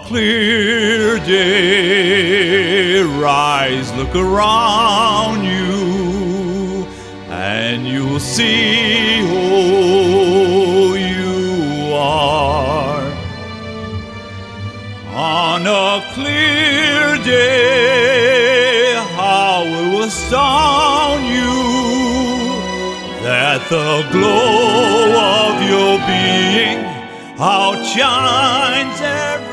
clear day, rise, look around you, and you'll see who you are. On a clear day, how it will astound you that the glow of your being outshines every